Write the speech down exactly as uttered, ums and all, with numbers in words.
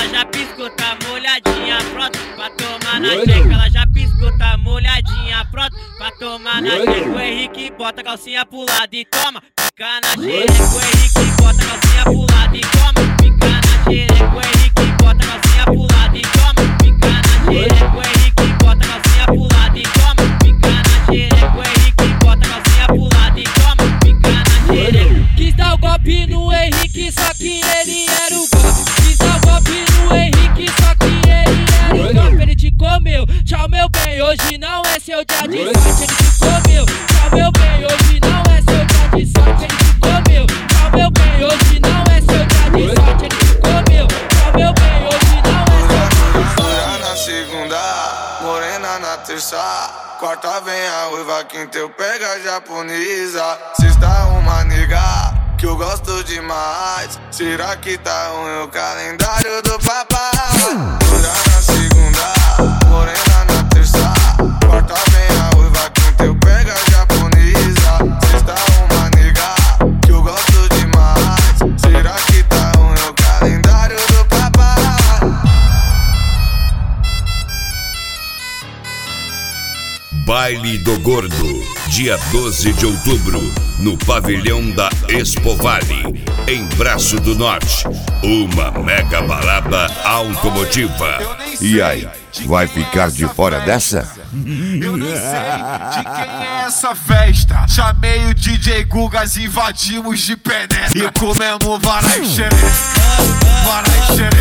ela já piscou, tá molhadinha, pronto pra tomar na jeca. Ela já piscou, tá molhadinha, pronto pra tomar na jeca. O Henrique bota a calcinha pro lado e toma, pica na xereca. O Henrique bota a calcinha pro lado e toma, pica na xereca. O Henrique bota a calcinha pro lado e toma, pica na xereca. O Henrique bota a calcinha pro lado e toma, pica na xereca. O Henrique bota a calcinha pro lado e toma, pica na xereca. Quis dar o golpe no Henrique, só que ele era o golpe. Quis dar o golpe no Henrique, só que ele era o golpe. Ele te comeu, tchau meu bem, hoje não é seu dia de sorte. Ele te comeu, tchau meu bem, hoje não é seu dia de sorte. Ele te comeu, tchau meu bem, hoje não é seu dia de sorte. Ele te comeu, tchau meu bem, hoje não é seu dia de sorte. Loira na segunda, morena na terça, quarta vem a ruiva, quinta eu pego a japonesa. Sexta uma nega que eu gosto demais. Será que tá ruim o calendário do papai? Loira na segunda, morena na terça, quarta vem a ruiva, quinta eu pego a japonesa. Sexta uma nega que eu gosto demais. Será que tá ruim o calendário do papai? Baile do Gordo, dia doze de outubro, no pavilhão da Expo Vale, em Braço do Norte. Uma mega balada automotiva. E aí, vai ficar de fora dessa? Eu nem sei de quem é essa festa. Chamei o D J Gugas, invadimos de penetra e comemos varai xereca, varai xereca.